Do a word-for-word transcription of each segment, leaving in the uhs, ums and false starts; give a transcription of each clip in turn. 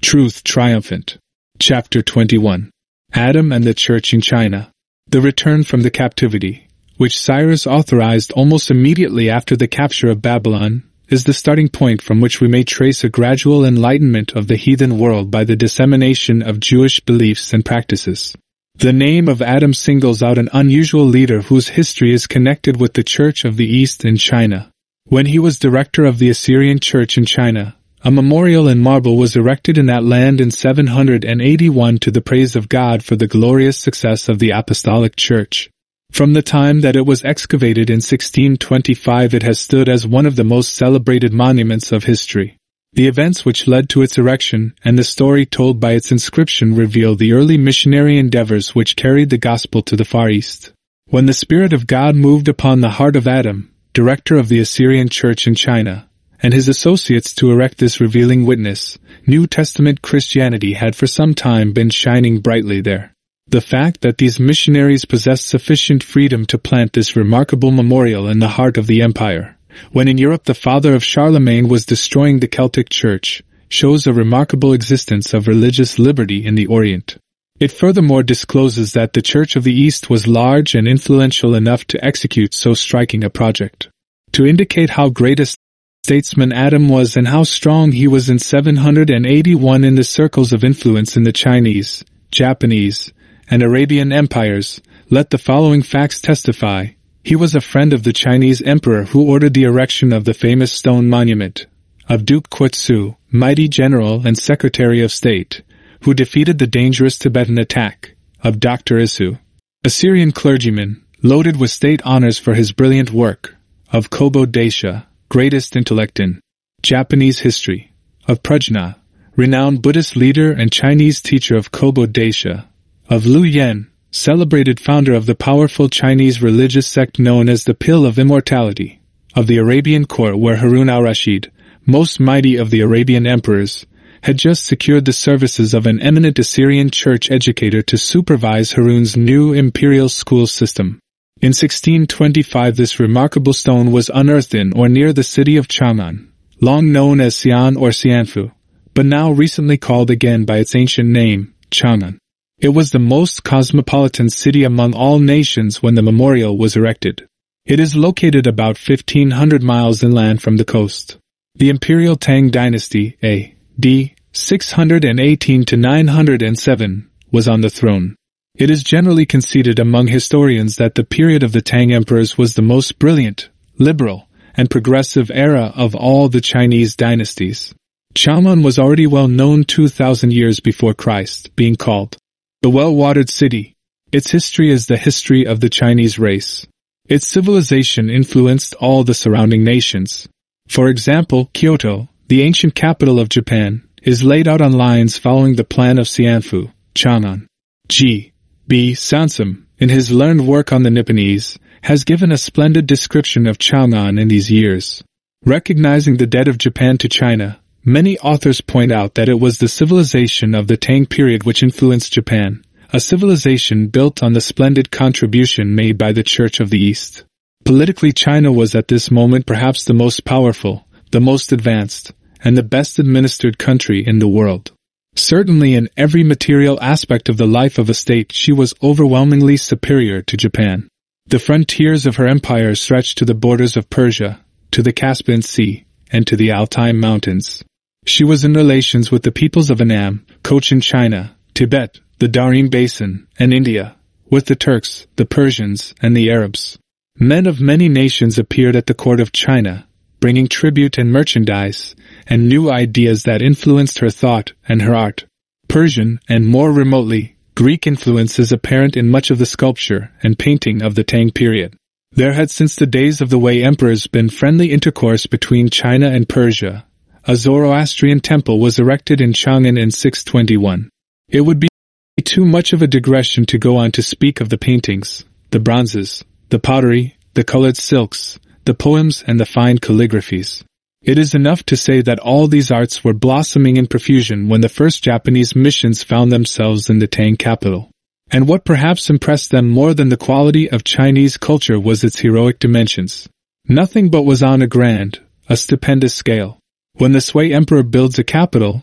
Truth Triumphant. Chapter twenty-one. Adam and the Church in China. The return from the captivity, which Cyrus authorized almost immediately after the capture of Babylon, is the starting point from which we may trace a gradual enlightenment of the heathen world by the dissemination of Jewish beliefs and practices. The name of Adam singles out an unusual leader whose history is connected with the Church of the East in China. When he was director of the Assyrian Church in China, a memorial in marble was erected in that land in seven hundred eighty-one to the praise of God for the glorious success of the Apostolic Church. From the time that it was excavated in sixteen twenty-five, it has stood as one of the most celebrated monuments of history. The events which led to its erection and the story told by its inscription reveal the early missionary endeavors which carried the gospel to the Far East. When the Spirit of God moved upon the heart of Adam, director of the Assyrian Church in China, and his associates to erect this revealing witness, New Testament Christianity had for some time been shining brightly there. The fact that these missionaries possessed sufficient freedom to plant this remarkable memorial in the heart of the empire, when in Europe the father of Charlemagne was destroying the Celtic Church, shows a remarkable existence of religious liberty in the Orient. It furthermore discloses that the Church of the East was large and influential enough to execute so striking a project. To indicate how great a statesman Adam was and how strong he was in seven hundred eighty-one in the circles of influence in the Chinese, Japanese, and Arabian empires, let the following facts testify. He was a friend of the Chinese emperor who ordered the erection of the famous stone monument, of Duke Quetsu, mighty general and secretary of state, who defeated the dangerous Tibetan attack, of Doctor Isu, Assyrian clergyman, loaded with state honors for his brilliant work, of Kobo Daisha, greatest intellect in Japanese history, of Prajna, renowned Buddhist leader and Chinese teacher of Kobo Daisha, of Liu Yan, celebrated founder of the powerful Chinese religious sect known as the Pill of Immortality, of the Arabian court where Harun al-Rashid, most mighty of the Arabian emperors, had just secured the services of an eminent Assyrian church educator to supervise Harun's new imperial school system. In sixteen twenty-five this remarkable stone was unearthed in or near the city of Chang'an, long known as Xi'an or Xianfu, but now recently called again by its ancient name, Chang'an. It was the most cosmopolitan city among all nations when the memorial was erected. It is located about fifteen hundred miles inland from the coast. The imperial Tang dynasty, A D six hundred eighteen to nine hundred seven, was on the throne. It is generally conceded among historians that the period of the Tang emperors was the most brilliant, liberal, and progressive era of all the Chinese dynasties. Chang'an was already well known two thousand years before Christ, being called the well-watered city. Its history is the history of the Chinese race. Its civilization influenced all the surrounding nations. For example, Kyoto, the ancient capital of Japan, is laid out on lines following the plan of Xianfu, Chang'an. G. B. Sansom, in his learned work on the Nipponese, has given a splendid description of Chang'an in these years. Recognizing the debt of Japan to China, many authors point out that it was the civilization of the Tang period which influenced Japan, a civilization built on the splendid contribution made by the Church of the East. Politically, China was at this moment perhaps the most powerful, the most advanced, and the best administered country in the world. Certainly in every material aspect of the life of a state she was overwhelmingly superior to Japan. The frontiers of her empire stretched to the borders of Persia, to the Caspian Sea, and to the Altai Mountains. She was in relations with the peoples of Annam, Cochin China, Tibet, the Tarim Basin, and India, with the Turks, the Persians, and the Arabs. Men of many nations appeared at the court of China, bringing tribute and merchandise, and new ideas that influenced her thought and her art. Persian, and more remotely, Greek influence is apparent in much of the sculpture and painting of the Tang period. There had since the days of the Wei emperors been friendly intercourse between China and Persia. A Zoroastrian temple was erected in Chang'an in six twenty-one. It would be too much of a digression to go on to speak of the paintings, the bronzes, the pottery, the colored silks, the poems and the fine calligraphies. It is enough to say that all these arts were blossoming in profusion when the first Japanese missions found themselves in the Tang capital. And what perhaps impressed them more than the quality of Chinese culture was its heroic dimensions. Nothing but was on a grand, a stupendous scale. When the Sui emperor builds a capital,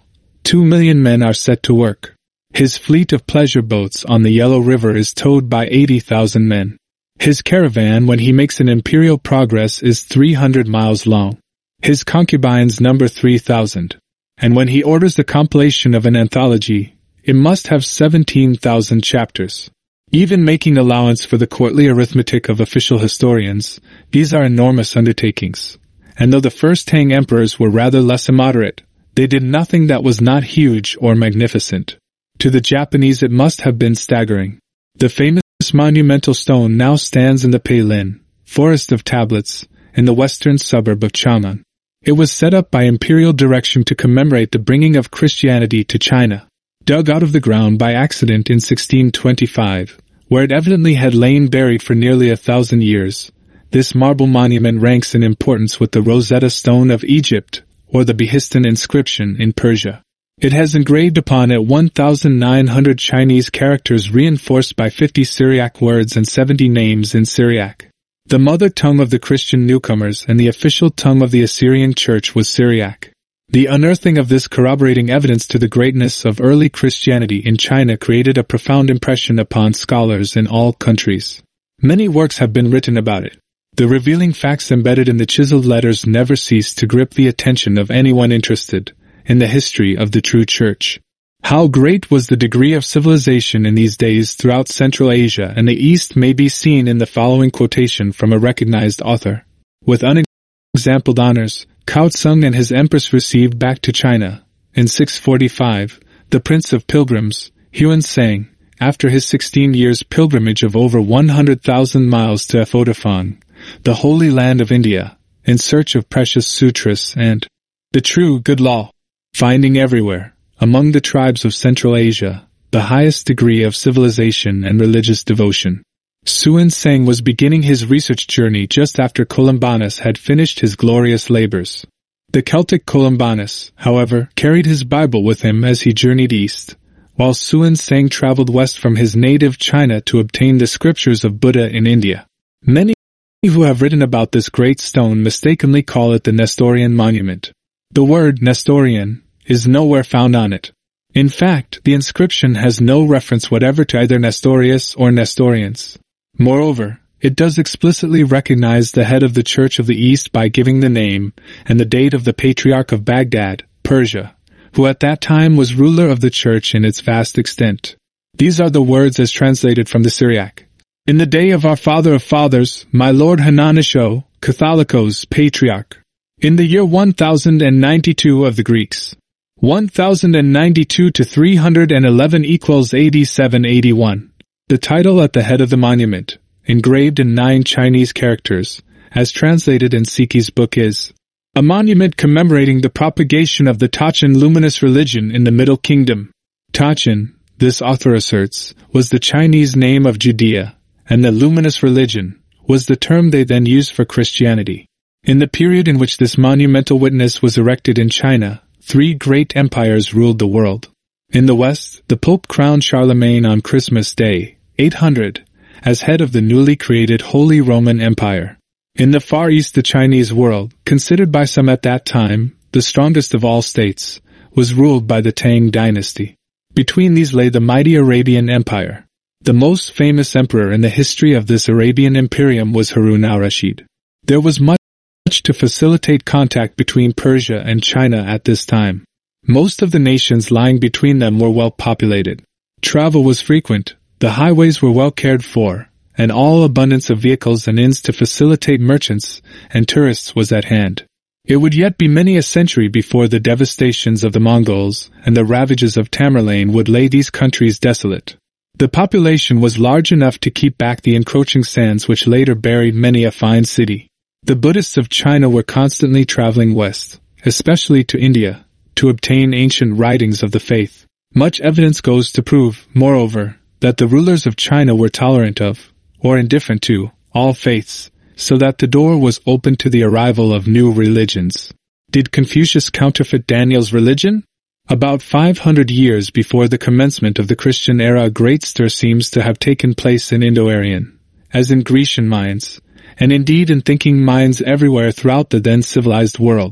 Two million men are set to work. His fleet of pleasure boats on the Yellow River is towed by eighty thousand men. His caravan, when he makes an imperial progress, is three hundred miles long. His concubines number three thousand. And when he orders the compilation of an anthology, it must have seventeen thousand chapters. Even making allowance for the courtly arithmetic of official historians, these are enormous undertakings. And though the first Tang emperors were rather less immoderate, they did nothing that was not huge or magnificent. To the Japanese it must have been staggering. The famous monumental stone now stands in the Peilin, forest of tablets, in the western suburb of Chang'an. It was set up by imperial direction to commemorate the bringing of Christianity to China. Dug out of the ground by accident in sixteen twenty-five, where it evidently had lain buried for nearly a thousand years, this marble monument ranks in importance with the Rosetta Stone of Egypt, or the Behistun inscription in Persia. It has engraved upon it one thousand nine hundred Chinese characters reinforced by fifty Syriac words and seventy names in Syriac. The mother tongue of the Christian newcomers and the official tongue of the Assyrian Church was Syriac. The unearthing of this corroborating evidence to the greatness of early Christianity in China created a profound impression upon scholars in all countries. Many works have been written about it. The revealing facts embedded in the chiseled letters never cease to grip the attention of anyone interested in the history of the true church. How great was the degree of civilization in these days throughout Central Asia and the East may be seen in the following quotation from a recognized author. With unexampled honors, Cao Tsung and his empress received back to China, in six forty-five, the Prince of Pilgrims, Huan Sang, after his sixteen years' pilgrimage of over one hundred thousand miles to Photophon, the Holy Land of India, in search of precious sutras and the true good law, finding everywhere, among the tribes of Central Asia, the highest degree of civilization and religious devotion. Huan Sang was beginning his research journey just after Columbanus had finished his glorious labors. The Celtic Columbanus, however, carried his Bible with him as he journeyed east, while Huan Sang traveled west from his native China to obtain the scriptures of Buddha in India. Many who have written about this great stone mistakenly call it the Nestorian monument. The word Nestorian is nowhere found on it. In fact, the inscription has no reference whatever to either Nestorius or Nestorians. Moreover, it does explicitly recognize the head of the Church of the East by giving the name and the date of the Patriarch of Baghdad, Persia, who at that time was ruler of the Church in its vast extent. These are the words as translated from the Syriac. In the day of our Father of Fathers, my Lord Hananisho, Catholicos, Patriarch. In the year one thousand ninety-two of the Greeks. one thousand ninety-two to three hundred eleven equals eighty-seven eighty-one. The title at the head of the monument, engraved in nine Chinese characters, as translated in Siki's book is, a monument commemorating the propagation of the Tachin luminous religion in the Middle Kingdom. Tachin, this author asserts, was the Chinese name of Judea, and the luminous religion was the term they then used for Christianity. In the period in which this monumental witness was erected in China, three great empires ruled the world. In the West, the Pope crowned Charlemagne on Christmas Day, eight hundred, as head of the newly created Holy Roman Empire. In the Far East, the Chinese world, considered by some at that time the strongest of all states, was ruled by the Tang dynasty. Between these lay the mighty Arabian Empire. The most famous emperor in the history of this Arabian imperium was Harun al-Rashid. There was much to facilitate contact between Persia and China at this time. Most of the nations lying between them were well populated. Travel was frequent, the highways were well cared for, and all abundance of vehicles and inns to facilitate merchants and tourists was at hand. It would yet be many a century before the devastations of the Mongols and the ravages of Tamerlane would lay these countries desolate. The population was large enough to keep back the encroaching sands which later buried many a fine city. The Buddhists of China were constantly traveling west, especially to India, to obtain ancient writings of the faith. Much evidence goes to prove, moreover, that the rulers of China were tolerant of, or indifferent to, all faiths, so that the door was open to the arrival of new religions. Did Confucius counterfeit Daniel's religion? About five hundred years before the commencement of the Christian era, a great stir seems to have taken place in Indo-Aryan, as in Grecian minds, and indeed in thinking minds everywhere throughout the then civilized world.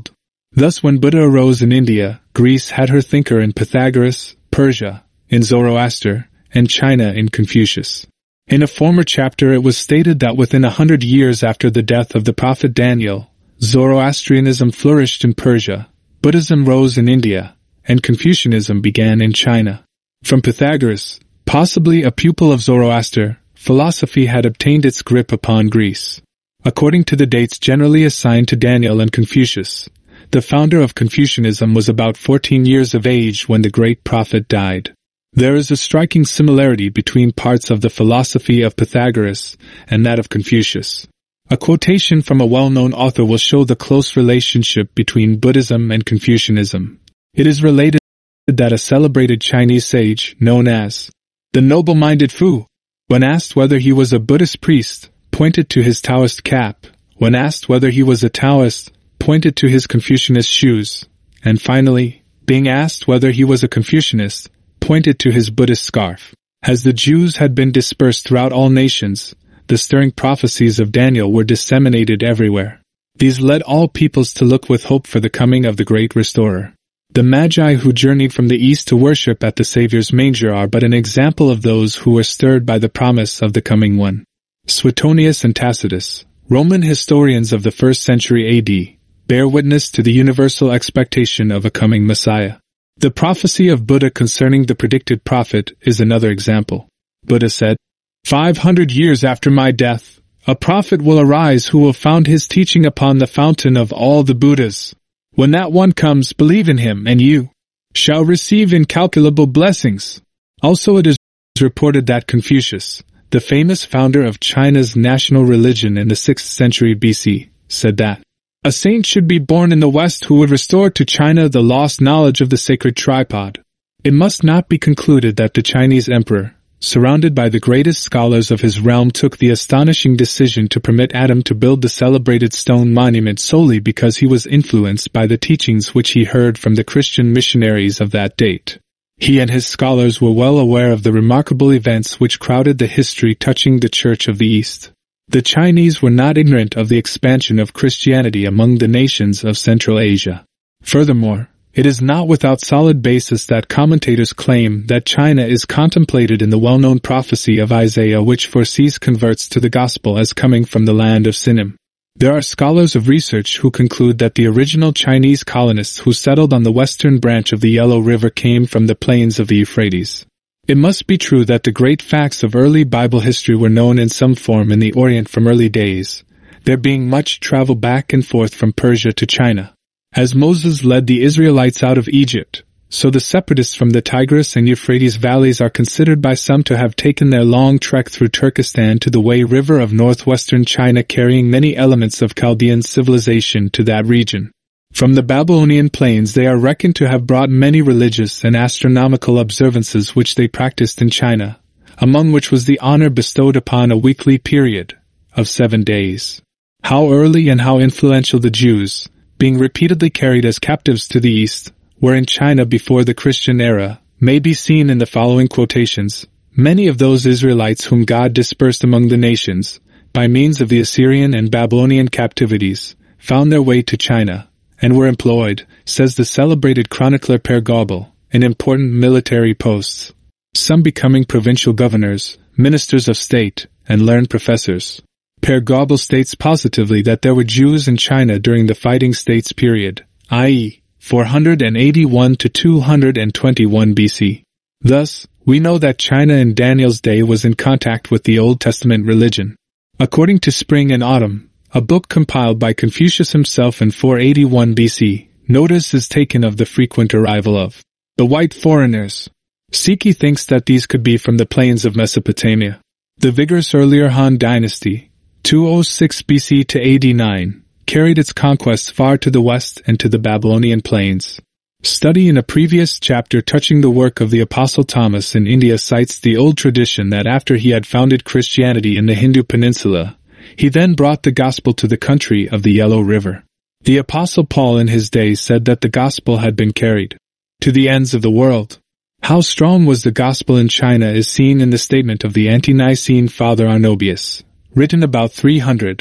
Thus when Buddha arose in India, Greece had her thinker in Pythagoras, Persia in Zoroaster, and China in Confucius. In a former chapter it was stated that within a hundred years after the death of the prophet Daniel, Zoroastrianism flourished in Persia, Buddhism rose in India, and Confucianism began in China. From Pythagoras, possibly a pupil of Zoroaster, philosophy had obtained its grip upon Greece. According to the dates generally assigned to Daniel and Confucius, the founder of Confucianism was about fourteen years of age when the great prophet died. There is a striking similarity between parts of the philosophy of Pythagoras and that of Confucius. A quotation from a well-known author will show the close relationship between Buddhism and Confucianism. It is related that a celebrated Chinese sage, known as the noble-minded Fu, when asked whether he was a Buddhist priest, pointed to his Taoist cap, when asked whether he was a Taoist, pointed to his Confucianist shoes, and finally, being asked whether he was a Confucianist, pointed to his Buddhist scarf. As the Jews had been dispersed throughout all nations, the stirring prophecies of Daniel were disseminated everywhere. These led all peoples to look with hope for the coming of the great restorer. The Magi who journeyed from the east to worship at the Savior's manger are but an example of those who were stirred by the promise of the coming one. Suetonius and Tacitus, Roman historians of the first century A D, bear witness to the universal expectation of a coming Messiah. The prophecy of Buddha concerning the predicted prophet is another example. Buddha said, Five hundred years after my death, a prophet will arise who will found his teaching upon the fountain of all the Buddhas. When that one comes, believe in him, and you shall receive incalculable blessings. Also it is reported that Confucius, the famous founder of China's national religion in the sixth century B C, said that a saint should be born in the West who would restore to China the lost knowledge of the sacred tripod. It must not be concluded that the Chinese emperor, surrounded by the greatest scholars of his realm, took the astonishing decision to permit Adam to build the celebrated stone monument solely because he was influenced by the teachings which he heard from the Christian missionaries of that date. He and his scholars were well aware of the remarkable events which crowded the history touching the Church of the East. The Chinese were not ignorant of the expansion of Christianity among the nations of Central Asia. Furthermore, it is not without solid basis that commentators claim that China is contemplated in the well-known prophecy of Isaiah which foresees converts to the gospel as coming from the land of Sinim. There are scholars of research who conclude that the original Chinese colonists who settled on the western branch of the Yellow River came from the plains of the Euphrates. It must be true that the great facts of early Bible history were known in some form in the Orient from early days, there being much travel back and forth from Persia to China. As Moses led the Israelites out of Egypt, so the separatists from the Tigris and Euphrates valleys are considered by some to have taken their long trek through Turkestan to the Wei River of northwestern China, carrying many elements of Chaldean civilization to that region. From the Babylonian plains they are reckoned to have brought many religious and astronomical observances which they practiced in China, among which was the honor bestowed upon a weekly period of seven days. How early and how influential the Jews, being repeatedly carried as captives to the East, were in China before the Christian era, may be seen in the following quotations. Many of those Israelites whom God dispersed among the nations, by means of the Assyrian and Babylonian captivities, found their way to China, and were employed, says the celebrated chronicler Pere Gobel, in important military posts, some becoming provincial governors, ministers of state, and learned professors. Pere Gobel states positively that there were Jews in China during the Fighting States period, that is, four eighty-one to two twenty-one B C. Thus, we know that China in Daniel's day was in contact with the Old Testament religion. According to Spring and Autumn, a book compiled by Confucius himself in four eighty-one B C, notice is taken of the frequent arrival of the white foreigners. Siki thinks that these could be from the plains of Mesopotamia. The vigorous earlier Han dynasty, two oh six B C to A D nine, carried its conquests far to the west and to the Babylonian plains. Study in a previous chapter touching the work of the Apostle Thomas in India cites the old tradition that after he had founded Christianity in the Hindu peninsula, he then brought the gospel to the country of the Yellow River. The Apostle Paul in his day said that the gospel had been carried to the ends of the world. How strong was the gospel in China is seen in the statement of the ante-Nicene Father Arnobius, written about three hundred,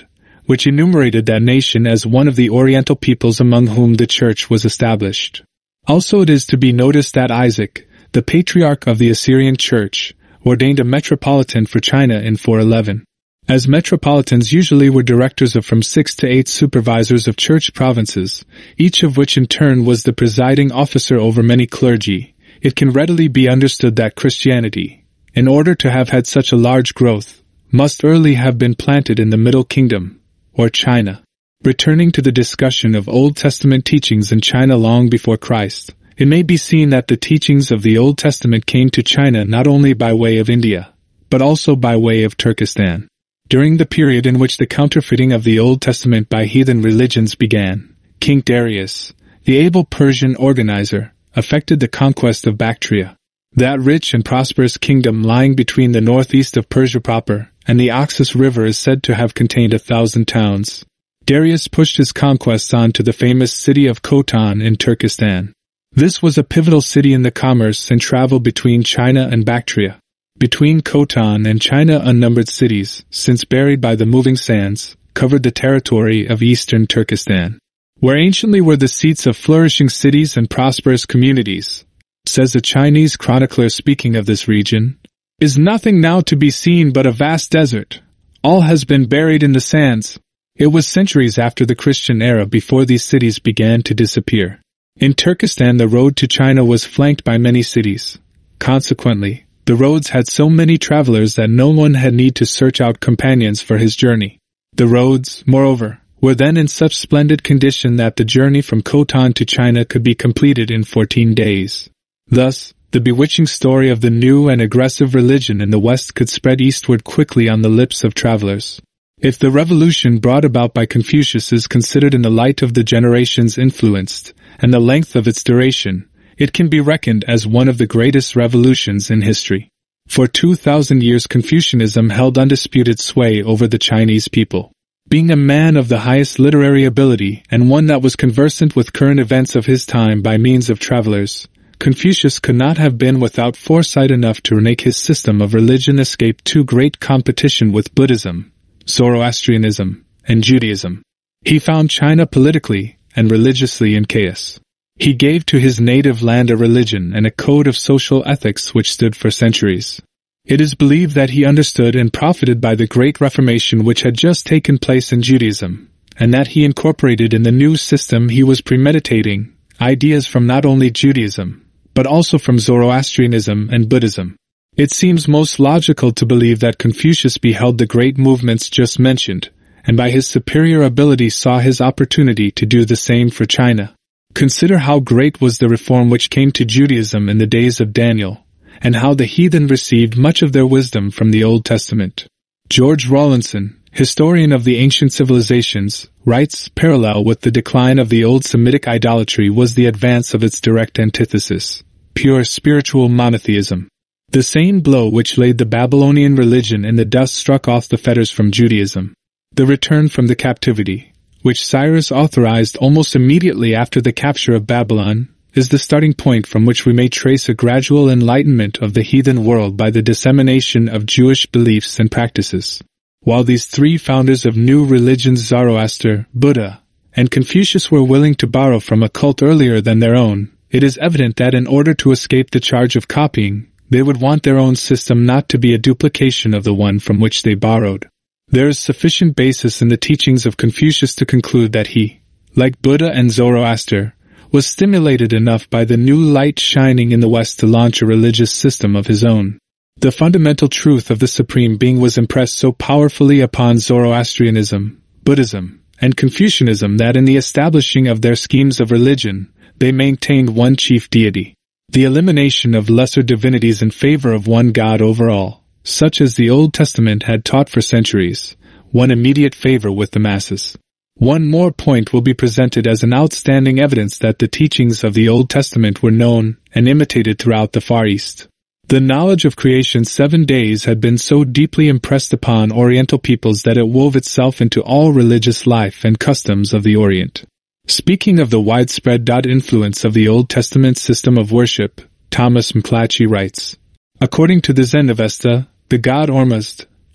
which enumerated that nation as one of the Oriental peoples among whom the church was established. Also it is to be noticed that Isaac, the patriarch of the Assyrian church, ordained a metropolitan for China in four eleven. As metropolitans usually were directors of from six to eight supervisors of church provinces, each of which in turn was the presiding officer over many clergy, it can readily be understood that Christianity, in order to have had such a large growth, must early have been planted in the Middle Kingdom, or China. Returning to the discussion of Old Testament teachings in China long before Christ, it may be seen that the teachings of the Old Testament came to China not only by way of India, but also by way of Turkestan. During the period in which the counterfeiting of the Old Testament by heathen religions began, King Darius, the able Persian organizer, effected the conquest of Bactria, that rich and prosperous kingdom lying between the northeast of Persia proper and the Oxus River is said to have contained a thousand towns. Darius pushed his conquests on to the famous city of Khotan in Turkestan. This was a pivotal city in the commerce and travel between China and Bactria. Between Khotan and China unnumbered cities, since buried by the moving sands, covered the territory of eastern Turkestan, where anciently were the seats of flourishing cities and prosperous communities. Says a Chinese chronicler speaking of this region, "Is nothing now to be seen but a vast desert. All has been buried in the sands." It was centuries after the Christian era before these cities began to disappear. In Turkestan the road to China was flanked by many cities. Consequently, the roads had so many travelers that no one had need to search out companions for his journey. The roads, moreover, were then in such splendid condition that the journey from Khotan to China could be completed in fourteen days. Thus, the bewitching story of the new and aggressive religion in the West could spread eastward quickly on the lips of travelers. If the revolution brought about by Confucius is considered in the light of the generations influenced, and the length of its duration, it can be reckoned as one of the greatest revolutions in history. For two thousand years Confucianism held undisputed sway over the Chinese people. Being a man of the highest literary ability and one that was conversant with current events of his time by means of travelers, Confucius could not have been without foresight enough to make his system of religion escape too great competition with Buddhism, Zoroastrianism, and Judaism. He found China politically and religiously in chaos. He gave to his native land a religion and a code of social ethics which stood for centuries. It is believed that he understood and profited by the great Reformation which had just taken place in Judaism, and that he incorporated in the new system he was premeditating ideas from not only Judaism, but also from Zoroastrianism and Buddhism. It seems most logical to believe that Confucius beheld the great movements just mentioned, and by his superior ability saw his opportunity to do the same for China. Consider how great was the reform which came to Judaism in the days of Daniel, and how the heathen received much of their wisdom from the Old Testament. George Rawlinson, historian of the ancient civilizations, writes, parallel with the decline of the old Semitic idolatry was the advance of its direct antithesis, pure spiritual monotheism. The same blow which laid the Babylonian religion in the dust struck off the fetters from Judaism. The return from the captivity, which Cyrus authorized almost immediately after the capture of Babylon, is the starting point from which we may trace a gradual enlightenment of the heathen world by the dissemination of Jewish beliefs and practices. While these three founders of new religions, Zoroaster, Buddha, and Confucius, were willing to borrow from a cult earlier than their own, it is evident that in order to escape the charge of copying, they would want their own system not to be a duplication of the one from which they borrowed. There is sufficient basis in the teachings of Confucius to conclude that he, like Buddha and Zoroaster, was stimulated enough by the new light shining in the West to launch a religious system of his own. The fundamental truth of the Supreme Being was impressed so powerfully upon Zoroastrianism, Buddhism, and Confucianism that in the establishing of their schemes of religion, they maintained one chief deity. The elimination of lesser divinities in favor of one God over all, such as the Old Testament had taught for centuries, won immediate favor with the masses. One more point will be presented as an outstanding evidence that the teachings of the Old Testament were known and imitated throughout the Far East. The knowledge of creation's seven days had been so deeply impressed upon Oriental peoples that it wove itself into all religious life and customs of the Orient. Speaking of the widespread influence of the Old Testament system of worship, Thomas McClatchy writes, according to the Zen Avesta, the god Ormuzd,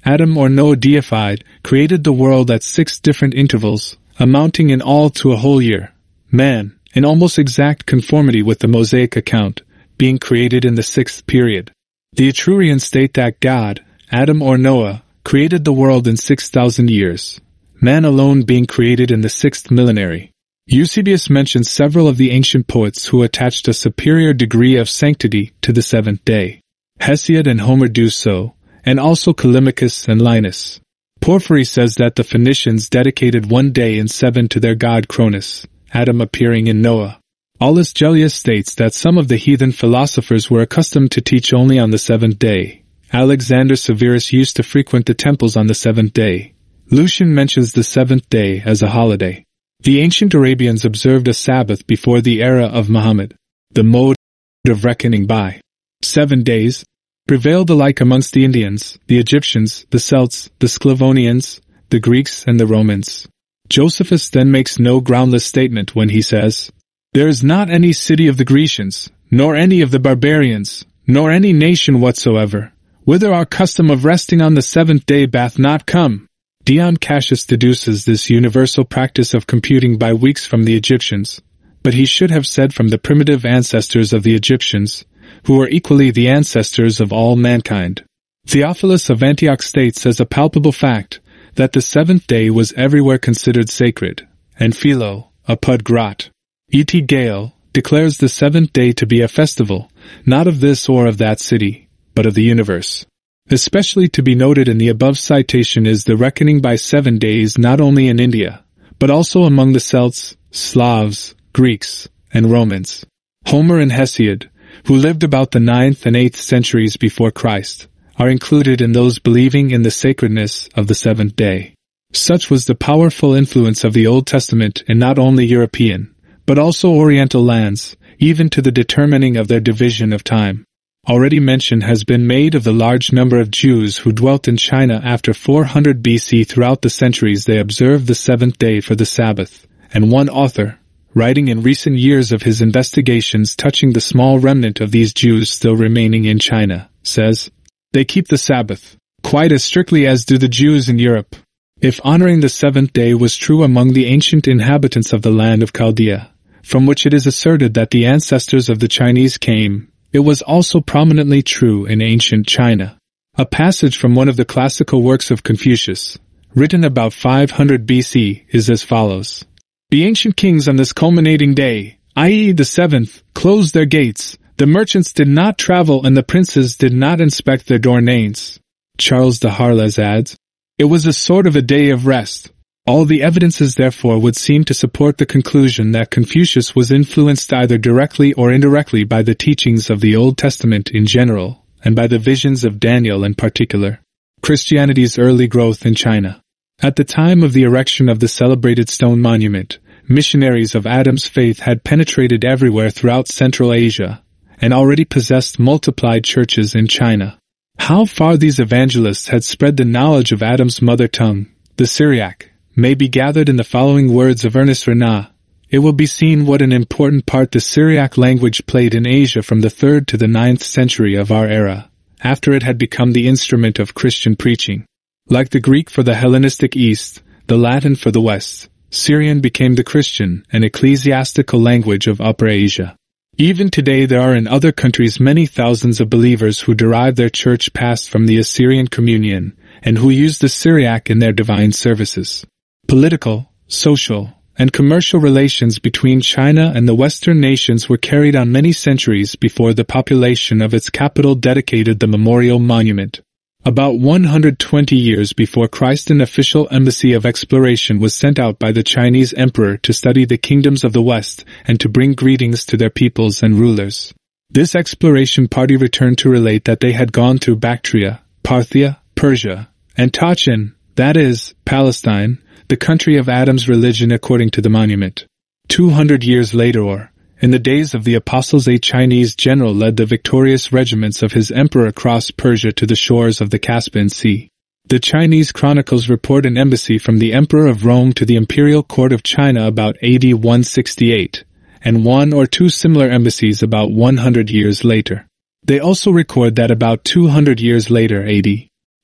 Adam or Noah deified, created the world at six different intervals, amounting in all to a whole year. Man, in almost exact conformity with the Mosaic account, being created in the sixth period. The Etrurians state that God, Adam or Noah, created the world in six thousand years, man alone being created in the sixth millenary. Eusebius mentions several of the ancient poets who attached a superior degree of sanctity to the seventh day. Hesiod and Homer do so, and also Callimachus and Linus. Porphyry says that the Phoenicians dedicated one day in seven to their god Cronus, Adam appearing in Noah. Aulus Gellius states that some of the heathen philosophers were accustomed to teach only on the seventh day. Alexander Severus used to frequent the temples on the seventh day. Lucian mentions the seventh day as a holiday. The ancient Arabians observed a Sabbath before the era of Muhammad. The mode of reckoning by seven days prevailed alike amongst the Indians, the Egyptians, the Celts, the Sclavonians, the Greeks, and the Romans. Josephus then makes no groundless statement when he says, "There is not any city of the Grecians, nor any of the barbarians, nor any nation whatsoever, whither our custom of resting on the seventh day bath not come." Dion Cassius deduces this universal practice of computing by weeks from the Egyptians, but he should have said from the primitive ancestors of the Egyptians, who were equally the ancestors of all mankind. Theophilus of Antioch states as a palpable fact that the seventh day was everywhere considered sacred, and Philo, a Pud Grot, E T Gale, declares the seventh day to be a festival, not of this or of that city, but of the universe. Especially to be noted in the above citation is the reckoning by seven days not only in India, but also among the Celts, Slavs, Greeks, and Romans. Homer and Hesiod, who lived about the ninth and eighth centuries before Christ, are included in those believing in the sacredness of the seventh day. Such was the powerful influence of the Old Testament in not only European, but also Oriental lands, even to the determining of their division of time. Already mention has been made of the large number of Jews who dwelt in China after four hundred B C. Throughout the centuries they observed the seventh day for the Sabbath, and one author, writing in recent years of his investigations touching the small remnant of these Jews still remaining in China, says, "They keep the Sabbath, quite as strictly as do the Jews in Europe." If honoring the seventh day was true among the ancient inhabitants of the land of Chaldea, from which it is asserted that the ancestors of the Chinese came, it was also prominently true in ancient China. A passage from one of the classical works of Confucius, written about five hundred B C, is as follows. "The ancient kings on this culminating day, that is the seventh, closed their gates. The merchants did not travel and the princes did not inspect their domains." Charles de Harlez adds, "It was a sort of a day of rest." All the evidences therefore would seem to support the conclusion that Confucius was influenced either directly or indirectly by the teachings of the Old Testament in general, and by the visions of Daniel in particular. Christianity's early growth in China. At the time of the erection of the celebrated stone monument, missionaries of Adam's faith had penetrated everywhere throughout Central Asia, and already possessed multiplied churches in China. How far these evangelists had spread the knowledge of Adam's mother tongue, the Syriac, may be gathered in the following words of Ernest Renan. It will be seen what an important part the Syriac language played in Asia from the third to the ninth century of our era, after it had become the instrument of Christian preaching. Like the Greek for the Hellenistic East, the Latin for the West, Syrian became the Christian and ecclesiastical language of Upper Asia. Even today there are in other countries many thousands of believers who derive their church past from the Assyrian communion, and who use the Syriac in their divine services. Political, social, and commercial relations between China and the Western nations were carried on many centuries before the population of its capital dedicated the memorial monument. About one hundred twenty years before Christ, an official embassy of exploration was sent out by the Chinese emperor to study the kingdoms of the West and to bring greetings to their peoples and rulers. This exploration party returned to relate that they had gone through Bactria, Parthia, Persia, and Tachin, that is, Palestine, the country of Adam's religion according to the monument. Two hundred years later, or in the days of the apostles, a Chinese general led the victorious regiments of his emperor across Persia to the shores of the Caspian Sea. The Chinese chronicles report an embassy from the emperor of Rome to the imperial court of China about A D one sixty-eight, and one or two similar embassies about one hundred years later. They also record that about two hundred years later, A D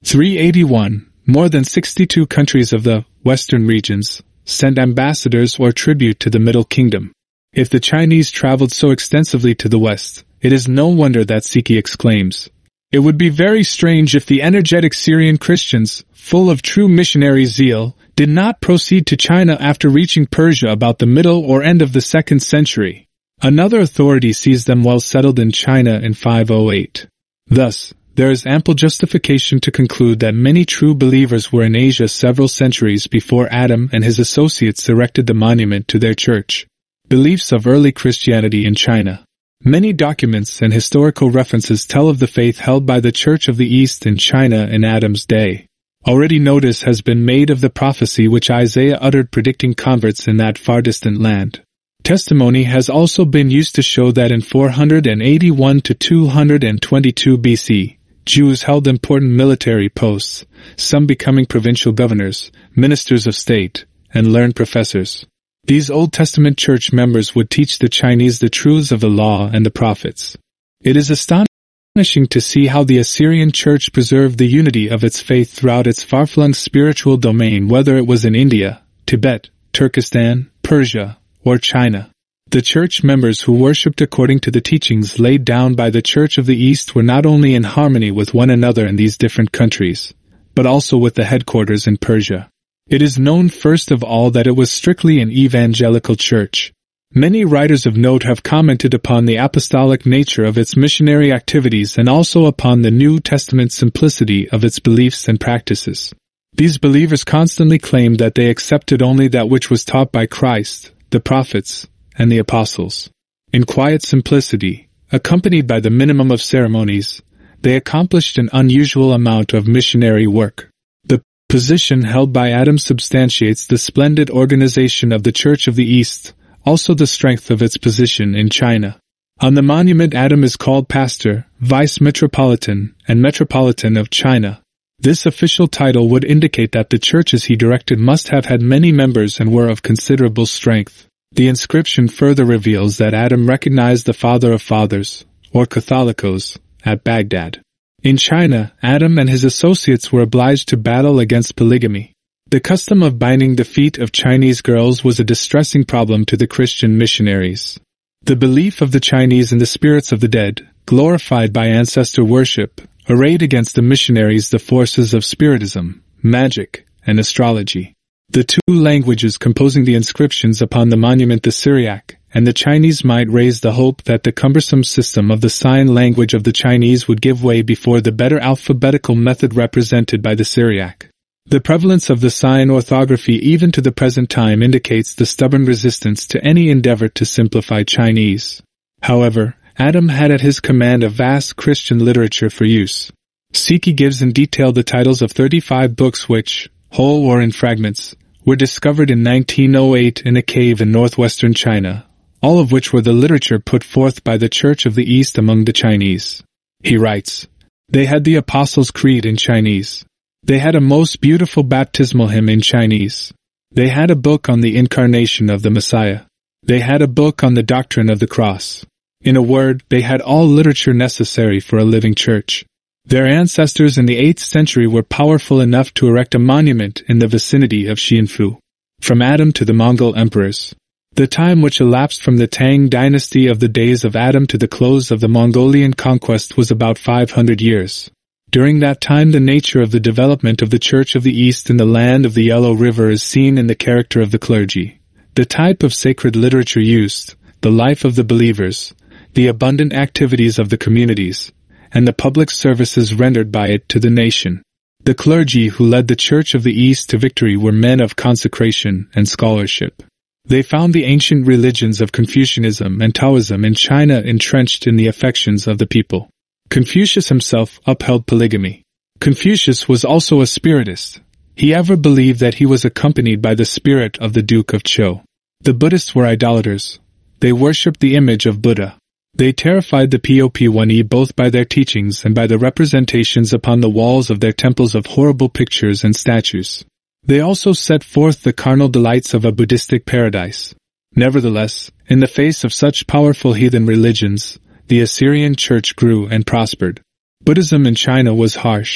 three eighty-one. More than sixty-two countries of the Western regions sent ambassadors or tribute to the Middle Kingdom. If the Chinese traveled so extensively to the West, it is no wonder that Siki exclaims, "It would be very strange if the energetic Syrian Christians, full of true missionary zeal, did not proceed to China after reaching Persia about the middle or end of the second century. Another authority sees them well settled in China in five oh eight. Thus, there is ample justification to conclude that many true believers were in Asia several centuries before Adam and his associates erected the monument to their church. Beliefs of early Christianity in China. Many documents and historical references tell of the faith held by the Church of the East in China in Adam's day. Already notice has been made of the prophecy which Isaiah uttered predicting converts in that far distant land. Testimony has also been used to show that in four eighty-one to two twenty-two B C, Jews held important military posts, some becoming provincial governors, ministers of state, and learned professors. These Old Testament church members would teach the Chinese the truths of the law and the prophets. It is astonishing to see how the Assyrian church preserved the unity of its faith throughout its far-flung spiritual domain, whether it was in India, Tibet, Turkestan, Persia, or China. The church members who worshipped according to the teachings laid down by the Church of the East were not only in harmony with one another in these different countries, but also with the headquarters in Persia. It is known first of all that it was strictly an evangelical church. Many writers of note have commented upon the apostolic nature of its missionary activities and also upon the New Testament simplicity of its beliefs and practices. These believers constantly claimed that they accepted only that which was taught by Christ, the prophets, and the apostles. In quiet simplicity, accompanied by the minimum of ceremonies, they accomplished an unusual amount of missionary work. The position held by Adam substantiates the splendid organization of the Church of the East, also the strength of its position in China. On the monument Adam is called Pastor, Vice-Metropolitan, and Metropolitan of China. This official title would indicate that the churches he directed must have had many members and were of considerable strength. The inscription further reveals that Adam recognized the Father of Fathers, or Catholicos, at Baghdad. In China, Adam and his associates were obliged to battle against polygamy. The custom of binding the feet of Chinese girls was a distressing problem to the Christian missionaries. The belief of the Chinese in the spirits of the dead, glorified by ancestor worship, arrayed against the missionaries the forces of spiritism, magic, and astrology. The two languages composing the inscriptions upon the monument, the Syriac and the Chinese, might raise the hope that the cumbersome system of the sign language of the Chinese would give way before the better alphabetical method represented by the Syriac. The prevalence of the sign orthography even to the present time indicates the stubborn resistance to any endeavor to simplify Chinese. However, Adam had at his command a vast Christian literature for use. Siki gives in detail the titles of thirty-five books which, whole or in fragments, were discovered in nineteen oh eight in a cave in northwestern China, all of which were the literature put forth by the Church of the East among the Chinese. He writes, "They had the Apostles' Creed in Chinese. They had a most beautiful baptismal hymn in Chinese. They had a book on the incarnation of the Messiah. They had a book on the doctrine of the cross. In a word, they had all literature necessary for a living church. Their ancestors in the eighth century were powerful enough to erect a monument in the vicinity of Xianfu. From Adam to the Mongol emperors. The time which elapsed from the Tang dynasty of the days of Adam to the close of the Mongolian conquest was about five hundred years. During that time the nature of the development of the Church of the East in the land of the Yellow River is seen in the character of the clergy, the type of sacred literature used, the life of the believers, the abundant activities of the communities, and the public services rendered by it to the nation. The clergy who led the Church of the East to victory were men of consecration and scholarship. They found the ancient religions of Confucianism and Taoism in China entrenched in the affections of the people. Confucius himself upheld polygamy. Confucius was also a spiritist. He ever believed that he was accompanied by the spirit of the Duke of Zhou. The Buddhists were idolaters. They worshipped the image of Buddha. They terrified the Popone both by their teachings and by the representations upon the walls of their temples of horrible pictures and statues. They also set forth the carnal delights of a Buddhistic paradise. Nevertheless, in the face of such powerful heathen religions, the Assyrian Church grew and prospered. Buddhism in China was harsh.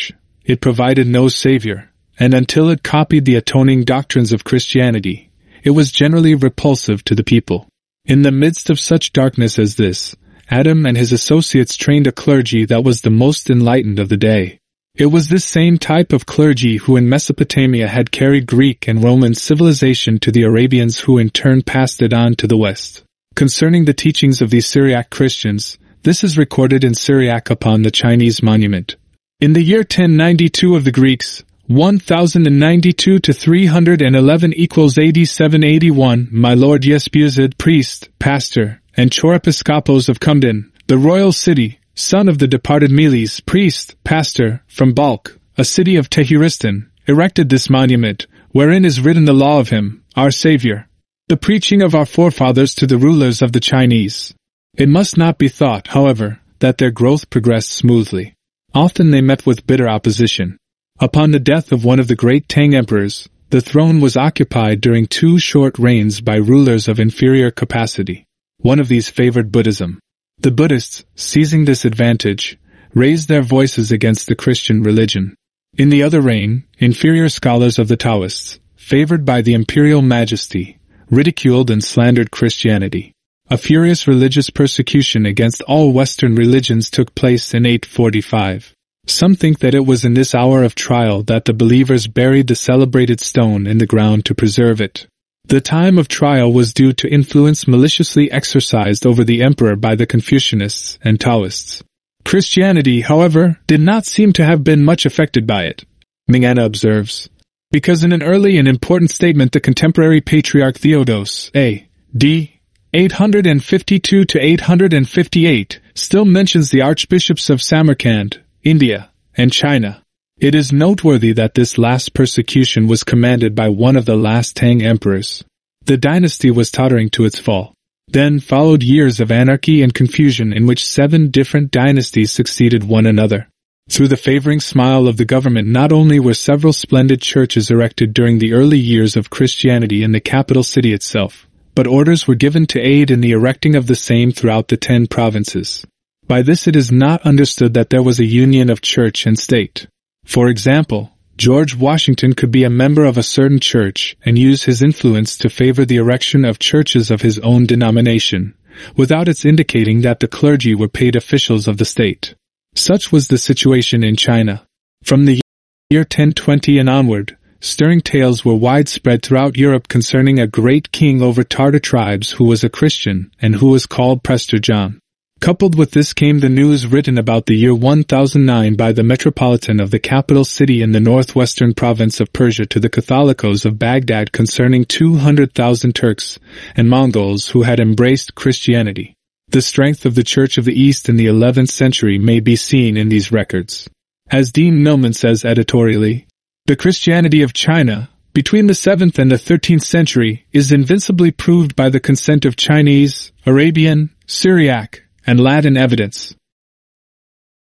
it provided no savior, and until it copied the atoning doctrines of Christianity, it was generally repulsive to the people. In the midst of such darkness as this, Adam and his associates trained a clergy that was the most enlightened of the day. It was this same type of clergy who in Mesopotamia had carried Greek and Roman civilization to the Arabians, who in turn passed it on to the West. Concerning the teachings of these Syriac Christians, this is recorded in Syriac upon the Chinese monument. In the year ten ninety-two of the Greeks, one thousand ninety-two to three hundred eleven equals eighty-seven eighty-one, my lord Yespuzid, priest, pastor, and Chorepiscopos of Cumdin, the royal city, son of the departed Meles, priest, pastor, from Balkh, a city of Tehuristan, erected this monument, wherein is written the law of him, our Savior, the preaching of our forefathers to the rulers of the Chinese. It must not be thought, however, that their growth progressed smoothly. Often they met with bitter opposition. Upon the death of one of the great Tang emperors, the throne was occupied during two short reigns by rulers of inferior capacity. One of these favored Buddhism. The Buddhists, seizing this advantage, raised their voices against the Christian religion. In the other reign, inferior scholars of the Taoists, favored by the imperial majesty, ridiculed and slandered Christianity. A furious religious persecution against all Western religions took place in eight forty-five. Some think that it was in this hour of trial that the believers buried the celebrated stone in the ground to preserve it. The time of trial was due to influence maliciously exercised over the emperor by the Confucianists and Taoists. Christianity, however, did not seem to have been much affected by it, Mingana observes, because in an early and important statement the contemporary Patriarch Theodos, A D eight fifty-two to eight fifty-eight, still mentions the archbishops of Samarkand, India, and China. It is noteworthy that this last persecution was commanded by one of the last Tang emperors. The dynasty was tottering to its fall. Then followed years of anarchy and confusion in which seven different dynasties succeeded one another. Through the favoring smile of the government, not only were several splendid churches erected during the early years of Christianity in the capital city itself, but orders were given to aid in the erecting of the same throughout the ten provinces. By this it is not understood that there was a union of church and state. For example, George Washington could be a member of a certain church and use his influence to favor the erection of churches of his own denomination, without its indicating that the clergy were paid officials of the state. Such was the situation in China. From the year ten twenty and onward, stirring tales were widespread throughout Europe concerning a great king over Tartar tribes who was a Christian and who was called Prester John. Coupled with this came the news written about the year one thousand nine by the metropolitan of the capital city in the northwestern province of Persia to the Catholicos of Baghdad concerning two hundred thousand Turks and Mongols who had embraced Christianity. The strength of the Church of the East in the eleventh century may be seen in these records. As Dean Millman says editorially, the Christianity of China, between the seventh and the thirteenth century, is invincibly proved by the consent of Chinese, Arabian, Syriac, and Latin evidence.